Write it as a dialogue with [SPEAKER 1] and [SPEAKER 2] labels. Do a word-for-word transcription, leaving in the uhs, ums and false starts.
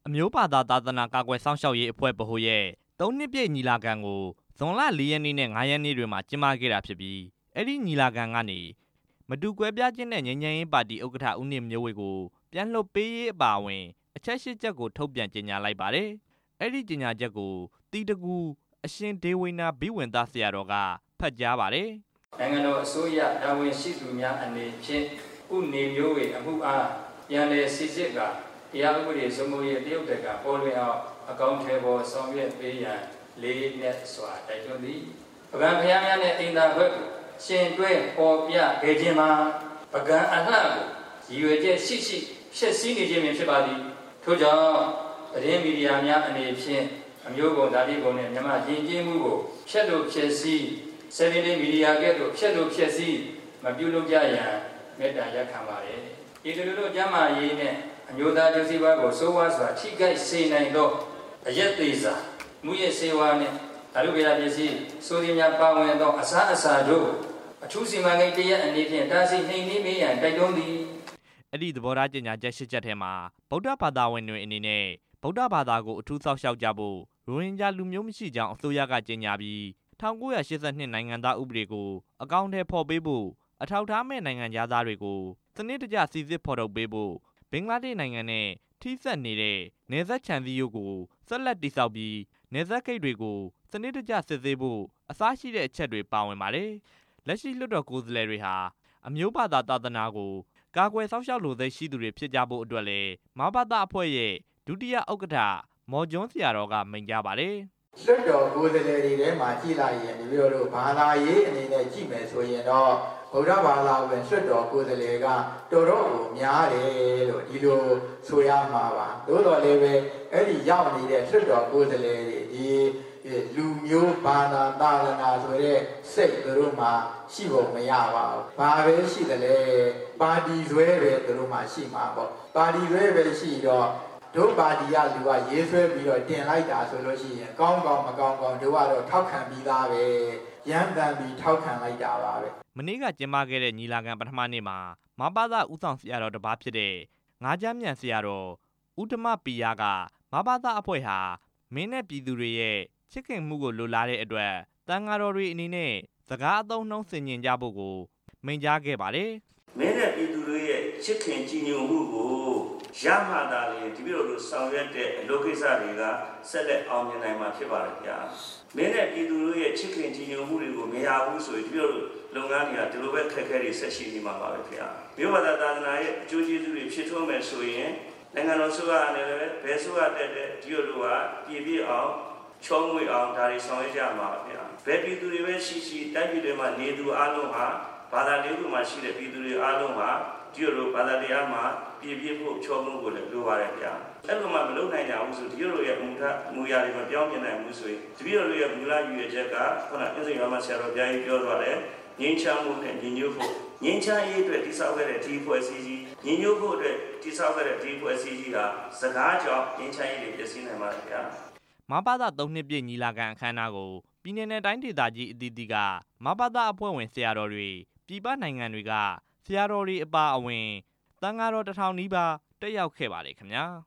[SPEAKER 1] မျိုးဘာသာသာသနာကာကွယ်စောင့်ရှောက်ရေးအဖွဲ့ဗဟိုရဲ့သုံးနှစ်ပြည့်ညီလာခံကိုဇွန်လလေးရက်နေ့နဲ့ငါးရက်နေ့တွေမှာကျင်းပခဲ့တာဖြစ်ပြီးအဲ့ဒီညီလာခံကနေမတူကွဲပြားခြင်းနဲ့ငြိမ်းချမ်းရေးပါတီဥက္ကဋ္ဌဦးနေမျိုးဝေကိုပြန်လှုပ်ပေးရေးအပါအဝင်အချက်ရှစ်ချက်ကိုထုတ်ပြန်ကြေညာလိုက်ပါတယ်။အဲ့ဒီကြေညာချက်ကိုတီတကူအရှင်ဒေဝိနာဘိဝန္တဆရာတော်ကဖတ်ကြားပါတယ်
[SPEAKER 2] ။နိုင်ငံတော်အစိုးရတာဝန်ရှိသူများအနေဖြင့်ဦးနေမျိုးဝေအမှုအားပြန်လည်စစ်စစ်ကတရားဥပဒေစိုးမိုးရေးတရုတ်တက်ကပေါ်လွင်အောင်အကောင့်ထဲပေါ်ဆောင်ရွက်ပေးရန်လေးနဲ့စွာတိုက်တွန်းသည်ပကံဖျားများနဲ့အင်တာဘက်ကိုရှင်တွဲပေါ်ပြခဲ့ခြင်းမှာပကံအလှကိုရည်ရွယ်ချက်ရှိရှိဖြည့်ဆည်းနေခြင်းဖြစ်ပါသည်ထို့ကြောင့်သတင်းမီဒီယာများအနေဖြင့်အမျိုးကုန်ဓာတိကုန်နဲ့မြန်မာယဉ်ကျေးမှုကိုဖျက်လို့ဖျက်ဆီးဆယ်မီမီဒီယာကဲ့သို့ဖျက်လို့ဖျက်ဆီးမပြုလုပ်ကြရန်မေတ္တာရပ်ခံပါတယ်ဒီလိုလိုကျမ်းမာရေးနဲ့အမျိုးသားကျိုးစီးပွားကိုစိုးဝါးစွာထိခိုက်စေနိုင်သောအရက်သေးစာမူရစေဝါနဲ့ဓာတုဗေဒပစ္စည်းစိုးသည်များပါဝင်သောအစားအစာတို့အထူးစီမံကိန်းတရက်အနေဖြင့်တားဆီးနှိမ်နင်းပေးရန်တိုက်တွန်းသည်
[SPEAKER 1] အဲ့ဒီသဘောထားကြေညာချက်ရှစ်ချက်ထဲမှာဗုဒ္ဓဘာသာဝင်တွေအနေနဲ့ဗုဒ္ဓဘာသာကိုအထူးစောင့်ရှောက်ကြဖို့ရိုဟင်ဂျာလူမျိုးမရှိကြောင်းအစိုးရကကြေညာပြီး၁၉၈၂နိုင်ငံသားဥပဒေကိုအကောင့်ထဲဖော်ပေးဖို့အထောက်ထားမဲ့နိုင်ငံသားတွေကိုစနစ်တကျစီစစ်ဖော်ထုတ်ပေးဖို့ဘင်္ဂလားဒေ့ရှ်နိုင်ငံနဲ့ထိစပ်နေတဲ့နယ်စပ်ခြံစည်းရိုးကိုဆက်လက်တည်ဆောက်ပြီးနယ်စပ်ဂိတ်တွေကိုစနစ်တကျစစ်ဆေးဖို့အစရှိတဲ့အချက်တွေပါဝင်ပါတယ်။လက်ရှိလွှတ်တော်ကိုယ်စားလှယ်တွေဟာအမျိုးဘာသာသာသနာကိုကာကွယ်စောင့်ရှောက်လိုသိရှိသူတွေဖြစ်ကြဖို့အတွက်လည်းမဘာသာအဖွဲ့ရဲ့ဒုတိယဥက္ကဋ္ဌမော်ကျွန်းဆရာတော်ကမိန့်ကြားပါတယ်
[SPEAKER 3] ။လွှတ်တော်ကိုယ်စားလှယ်တွေထဲမှာကြည်လိုက်ရင်ဒီလိုလိုဘာသာရေးအနေနဲ့ကြည့်မယ်ဆိုရင်တော့ဗုဒ္ဓဘာသာဝင်လွှတ်တော်ကိုယ်စားလှယ်ကတော်တော်ကိုများတယ်လို့ဒီလိုဆိုရမှာပါ။သို့တော်လည်းပဲအဲ့ဒီရောက်နေတဲ့လွှတ်တော်ကိုယ်စားလှယ်တွေဒီလူမျိုးဘာသာသာသနာဆိုတဲ့စိတ်သူတို့မှာရှိဖို့မရပါဘူး။ဘာပဲရှိတယ်လဲပါတီဆွဲပဲသူတို့မှာရှိမှာပေါ့။ပါတီဆွဲပဲရှိတော့တို့ပါတီကလူကရေးဆွဲပြီးတော့တင်လိုက်တာဆိုလို့ရှိရင်ကောင်းကောင်းမကောင်းကောင်းတို့ကတော့ထောက်ခံပြီးသားပဲရမ်းတမ်းပြီးထောက်ခံလိုက်တာပါပဲ
[SPEAKER 1] မနေ့ကကျင်းပခဲ့တဲ့ညီလာခံပထမနေ့မှာမဘာသာဦးဆောင်ဆရာတော်တစ်ပါးဖြစ်တဲ့ငါးချမ်းမြန်ဆရာတော်ဦးဓမ္မပီယာကမဘာသာအဖွဲ့ဟာမင်းနဲ့ပြည်သူတွေရဲ့ချစ်ခင်မှုကိုလိုလားတဲ့အတွက်တန်ဃာတော်တွေအနေနဲ့စကားအသုံးနှုန်းဆင်ခြင်ကြဖို့ကိုမိန့်ကြားခဲ့ပါတယ်
[SPEAKER 4] မင်းနဲ့ပြည်သူတွေရဲ့ချစ်ခင်ကြည်ညိုမှုကိုရမှသာလေဒီလိုလိုဆောင်ရွက်တဲ့အလုပ်ကိစ္စတွေကဆက်လက်အောင်မြင်နိုင်မှာဖြစ်ပါတယ်ဗျာမင်းနဲ့ပြည်သူတို့ရဲ့ချစ်ခင်ကြည်ညိုမှုတွေကိုမရဘူးဆိုရင်ဒီလိုလုပ်ငန်းတွေကဒီလိုပဲခက်ခဲတွေဆက်ရှိနေမှာပါပဲဗျာမြို့ဘာသာသာသနာရဲ့အကျိုးကျေးဇူးတွေဖြစ်ထွန်းမယ်ဆိုရင်နိုင်ငံတော်ဆိုရအနေနဲ့ဘယ်ဆိုရတဲ့ဒီလိုလိုကပြည်ပြည့်အောင်ချုံးငွေအောင်ဒါတွေဆောင်ရွက်ကြမှာဗျာဘယ်ပြည်သူတွေပဲရှိရှိတိုင်းပြည်တွေမှာနေသူအလုံးဟာဘာသာလေးခုမှာရှိတဲ့ပြည်သူတွေအားလုံးဟာဒီလိုဘာသာတရားမှာပြည့်ပြည့်ဖို့ချောမှုကိုလည်းလိုပါတယ်ဗျာအဲ့လိုမှမလုပ်နိုင်ကြဘူးဆိုဒီလိုရဲ့အမှုထမူရာတွေမပြောင်းပြနိုင်ဘူးဆိုရင်ဒီလိုရဲ့မူလယူရချက်ကခုနအင်းစိန်ရမဆရာတော်ဘုရားကြီးပြောသွားတယ်ငြိမ်းချမ်းမှုနဲ့ညီညွတ်ဖို့ငြိမ်းချမ်းရေးအတွက်တိစောက်ခဲ့တဲ့ဒီဖွဲ့စည်းကြီးညီညွတ်ဖို့အတွက်တိစောက်ခဲ့တဲ့ဒီဖွဲ့စည်းကြီးဟာစကားကြောင့်ငြိမ်းချမ်းရေးတွေပြည့်စည်နိုင်ပါတယ်ဗျာ
[SPEAKER 1] မဘာသာသုံးနှစ်ပြည့်ညီလာခံအခမ်းအနားကိုပြည်내နဲ့တိုင်းဒေသကြီးအသီးသီးကမဘာသာအဖွဲ့ဝင်ဆရာတော်တွေပြည်ပနိုင်ငံတွေကဆရာတော်တွေအပါအဝင်တန်ဃာတော်တစ်ထောင်နီးပါးတက်ရောက်ခဲ့ပါတယ်ခင်ဗျာ